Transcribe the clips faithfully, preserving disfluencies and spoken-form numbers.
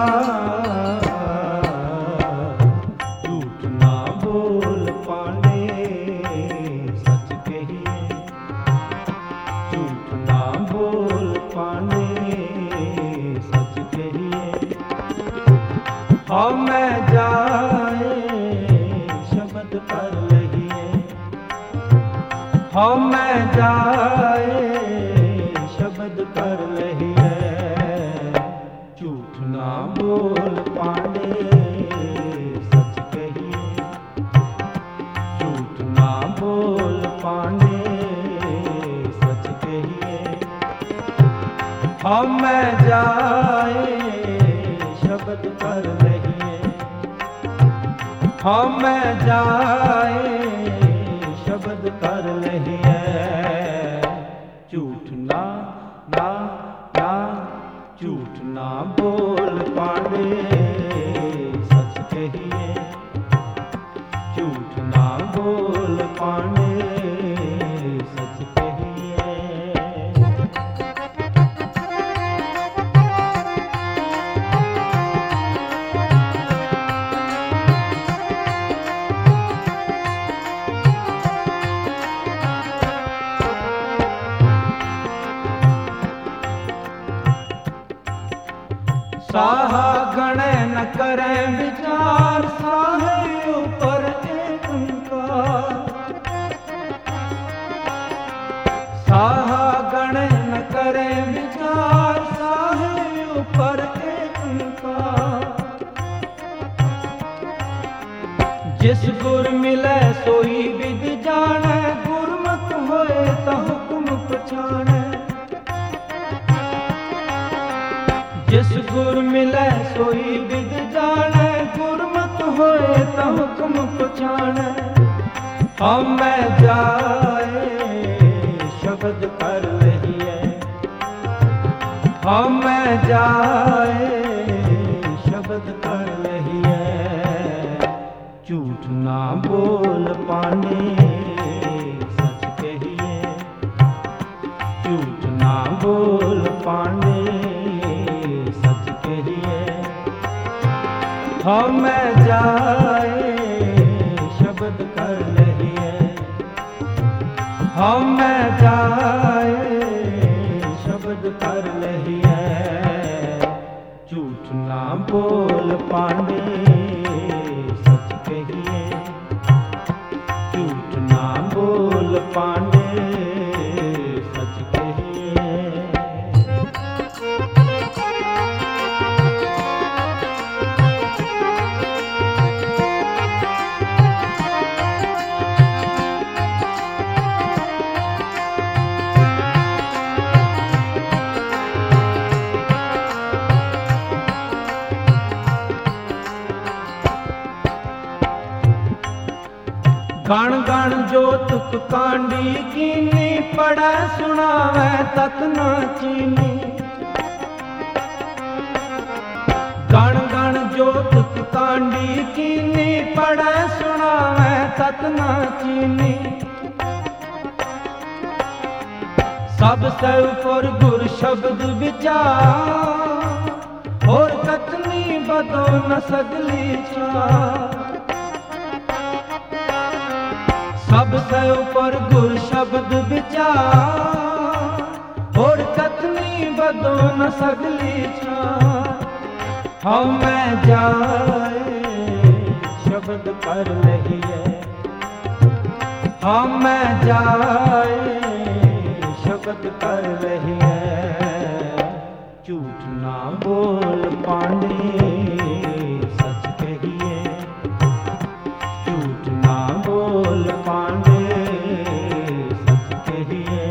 झूठ ना बोल पांडे सच कहिए, झूठ ना बोल पांडे सच कहिए। हम जाए शब्द पर लहिए, हम जाए शब्द पर लहिए। झूठ ना बोल पांडे सच कहिए, झूठ ना बोल पांडे सच कहिए। हम जाए शब्द पर लहिए, हम जाए शब्द कर लहिए। झूठ ना ना ना झूठ ना बोल पांडे सच कहिए, झूठ ना बोल पांडे सच कहिए। साहा गणे न करें विचार, साहे ऊपर एक ओंकार। साहा गणे न करें विचार, साहे ऊपर एक ओंकार। जिस गुर मिले सोई विद जाने, गुरमत होए ता हुक्म पछाने। जिस गुर मिले सोई विद जाने, गुरमत होए ता हुक्म पछाने। हम जाए शब्द कर लहिए, हम जाए शब्द कर लहिए। झूठ ना बोल पांडे सच कहिए, झूठ ना बोल पांडे सच कहिए। हम जाए शब्द कर लहिए, हम जाए शब्द कर लहिए। झूठ ना बोल पांडे सच कहिए, झूठ ना बोल पांडे सच कहिए। गण गण जो तुक कांडी कीनी, पढ़े सुनावे तत न चीनी। गण गण जो तुक कांडी कीनी, पढ़े सुनावे तत न चीनी। सब से ऊपर गुर शब्द विचार, और कतनी बदो न सगली चार। सबसे ऊपर गुर शब्द विचार, और कतनी बदो न सगली चार। हम जाए शब्द कर लहिए, हम जाए शब्द कर लहिए। झूठ ना बोल पांडे सच कहिए, झूठ ना बोल पांडे सच कहिए।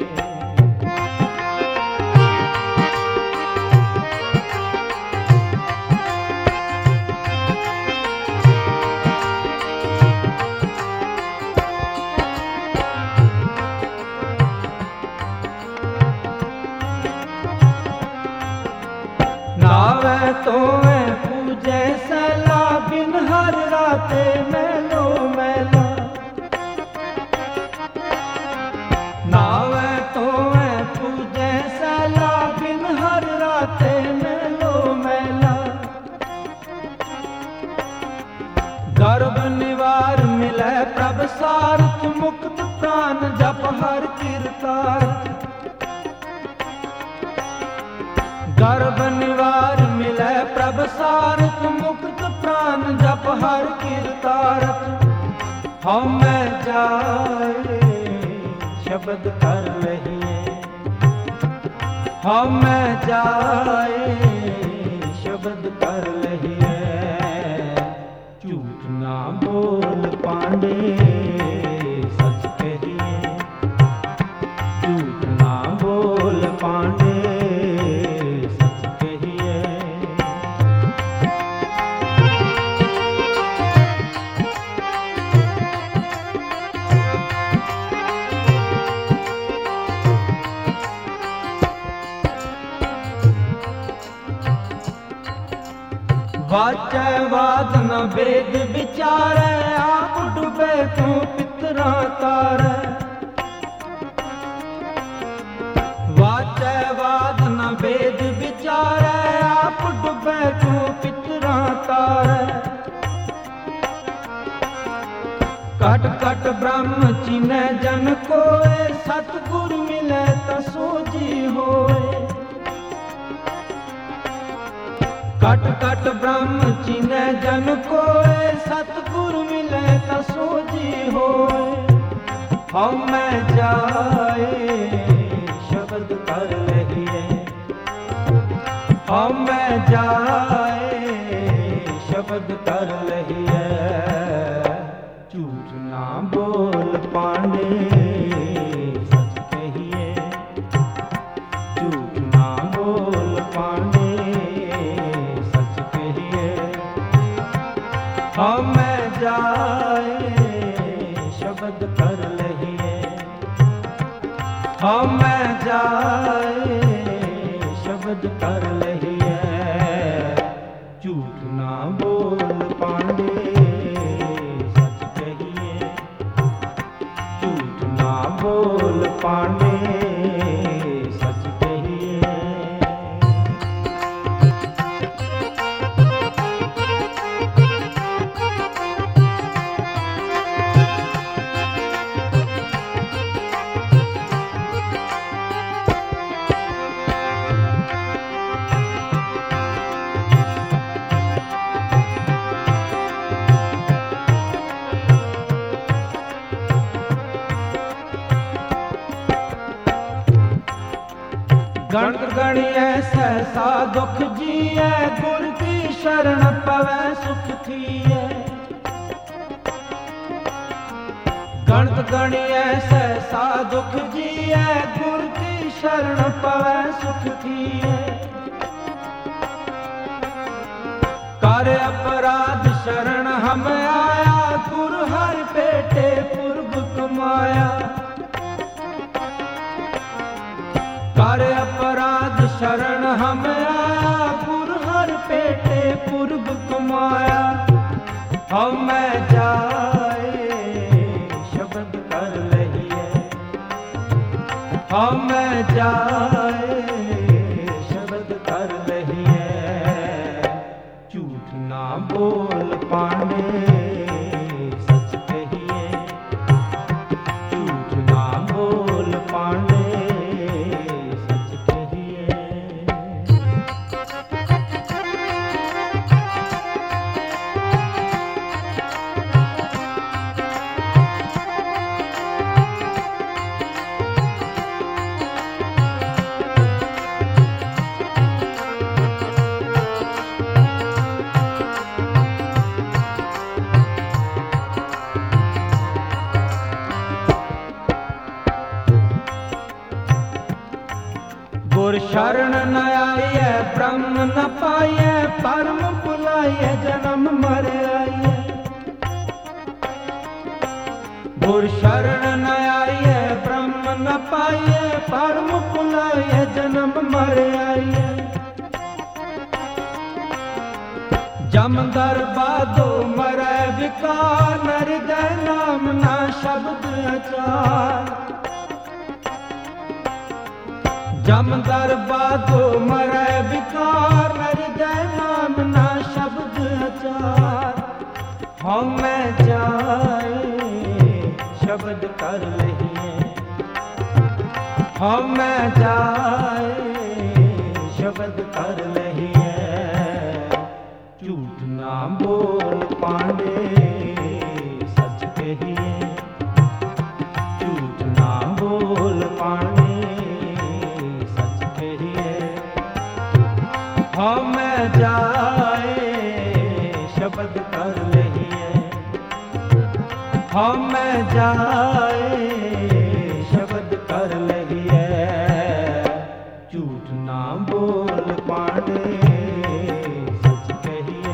नावे तो मैं पूजे सला, बिन हर राते मैलो मैला। नावे तो मैं पूजे सला, बिन हर राते मैलो मैला। मिलै प्रभ सारथ, मुक्त प्राण जप हर कीरतार्थ। गर्भ निवार मिलै प्रभ सारथ, मुक्त प्राण जप हर कीरतार्थ। हौ मैं जाए शब्द कर लहिए, हौ मैं जाए शब्द कर लहिए। झूठ ना बोल पांडे सच कहिए, झूठ ना बोल पांडे सच कहिए। वाचै वाद न वेद विचारै, आप डूबे तू पितरा तारै। वाचै वाद न वेद विचारै, आप डूबे तू पितरा तारै। कट कट ब्रह्म चिन्ह जन कोय, सतगुर मिलै त सोजी होय। कट कट ब्रह्म चिन्ह जन कोय, सतगुर मिलै त सोजी होय। हौ मैं जाए शब्द कर लहिए, हौ मैं जाए शब्द कर लहिए। झूठ ना बोल पांडे सच कहिए, झूठ ना बोल पांडे हौ मैं जाए शब्द कर लहिए, हौ मैं जाए शब्द कर लहिए। झूठ ना बोल पांडे सच कहिए, झूठ ना बोल पांडे सच कहिए। गणत गणियै सहसा दुख जियै, गुर की शरण पवै सुख थियै। गणत गणियै सहसा दुख जियै, गुर की शरण पवै सुख थियै। कर अपराध शरण हम आया, गुर हर पेटे पुरब कमाया। कर अपराध शरण हम आया, गुर हर पेटे पुरब कमाया। हौ मैं जाए शब्द कर लहिए, हौ मैं जाए शब्द कर लहिए। झूठ ना बोल पांडे सच कहिए, झूठ ना बोल पांडे गुर शरण न आइए, ब्रह्म न पाइए, परम बुलाइए जन्म मर आइए। गुर शरण न आइए, ब्रह्म न पाइए, परम बुलाइए जन्म मर आइए। जम दरबादो मरै विकार, हृदय नाम ना शब्द अचार। जम दरबादो मरै विकार, हृदय नाम ना शब्द अचार। हौ मैं जाए शब्द कर लहिए। हम जाए शब्द कर लहिए, झूठ ना बोल पांडे सच कहिए। झूठ ना बोल पांडे सच कहिए। हम जाए शब्द कर लहिए। हम जाए शब्द कर लहिए, झूठ ना बोल पांडे सच कहिए।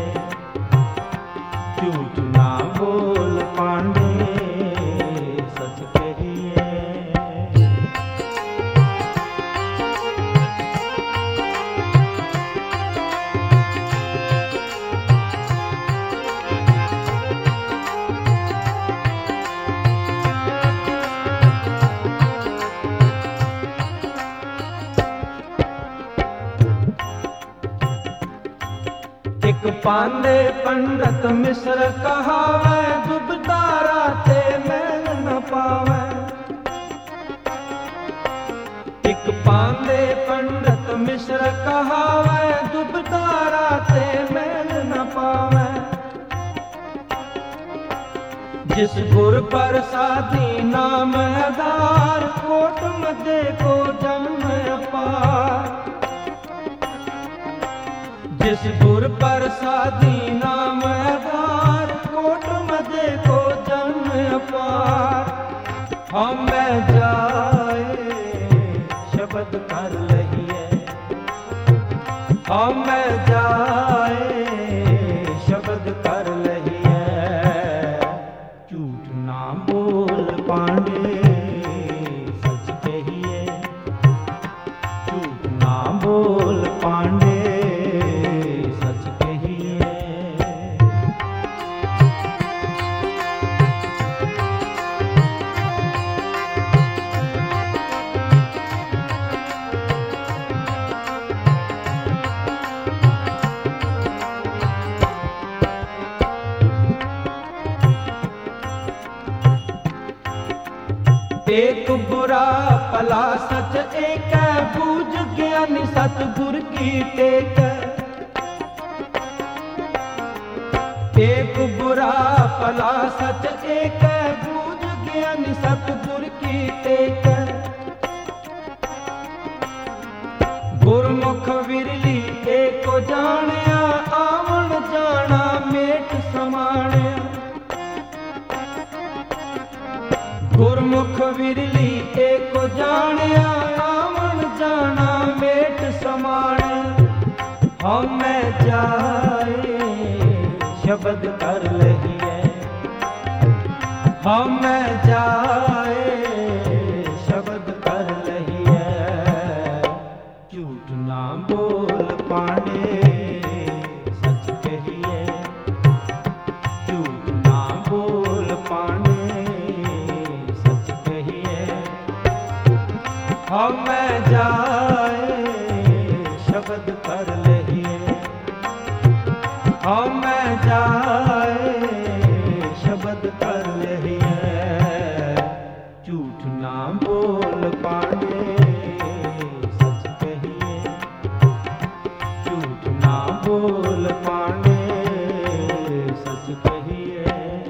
झूठ ना बोल पांडे सच कहिए। एक पांदे पंडित मिश्र कहावे, डूबता राते मैल न पावे। एक पांदे पंडित मिश्र कहावे, डूबता राते मैल न पावे। जिस गुर प्रसादी नाम आधार, कोट मध्य को जन्म अपार। जिस गुर प्रसादी नाम आधार, कोट मध्य को जन्म अपार। हम जाए शब्द कर लहिए। हम जाए शब्द कर लहिए, झूठ ना बोल पांडे सच कहिए। झूठ ना बोल पांडे सच कहिए। एक बुरा भला सच एक, बूझ ज्ञानी सतगुर की टेक। एक बुरा भला सच एक, बूझ ज्ञानी सतगुर की टेक। गुरमुख विरली एक जानिया, आवन जाना मेट समाणिया। गुरमुख विरली एक जानिया, आवन जाना मेट समाण। हम जाए शब्द कर लहिए। हम जाए शब्द कर लहिए, झूठ ना बोल पांडे सच कहिए। झूठ ना बोल पांडे हम जाए शब्द कर लहिए। हम जाए शब्द कर लहिए, झूठ ना बोल पांडे सच कहिए। झूठ ना बोल पांडे सच कहिए।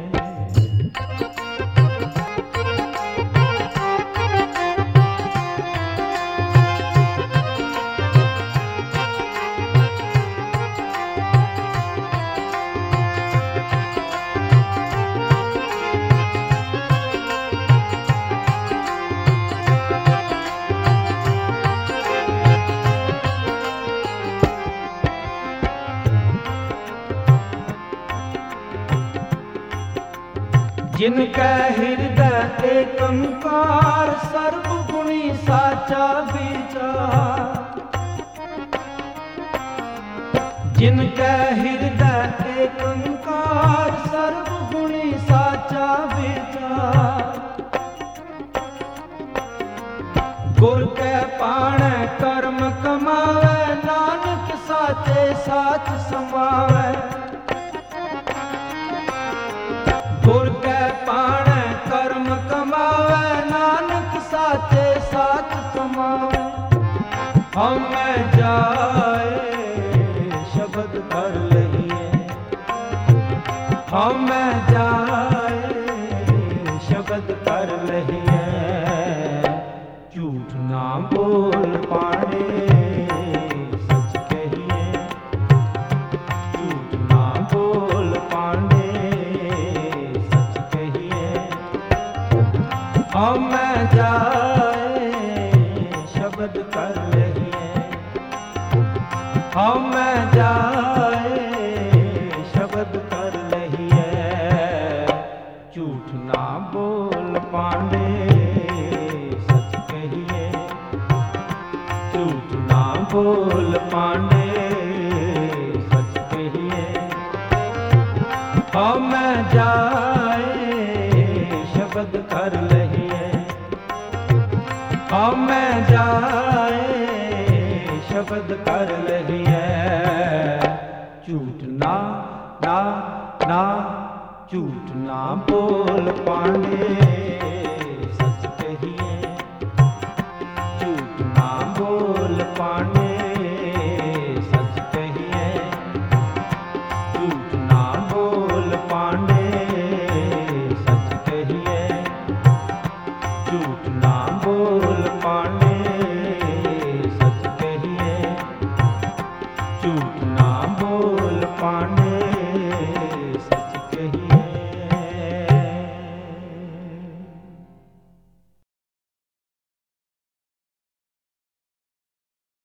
जिनका हृदय एकंकार, सर्वगुणी साचा विचार। जिनका हृदय एकंकार, सर्वगुणी साचा विचार। गुर के पाण कर्म कमावे, नानक साचे साच समावे। गुर के पाण कर्म कमा जाए शब्द कर लहिए, हम जाए शब्द कर लहिए। झूठ ना बोल पांडे सच कहिए, झूठ ना बोल पांडे सच कहिए। हम जाए शब्द कर लहिए, हम जाए शब्द कर लहिए। झूठ ना बोल पांडे सच कहिए, झूठ ना बोल पांडे सच कहिए। हम जाए शब्द कर लहिए, हम जाए शब्द कर लहिए। झूठ ना ना ना झूठ ना बोल पांडे सच कहिए, झूठ ना बोल पांडे सच कहिए। झूठ ना बोल पांडे सच कहिए, झूठ ना बोल पांडे सच कहिए। झूठ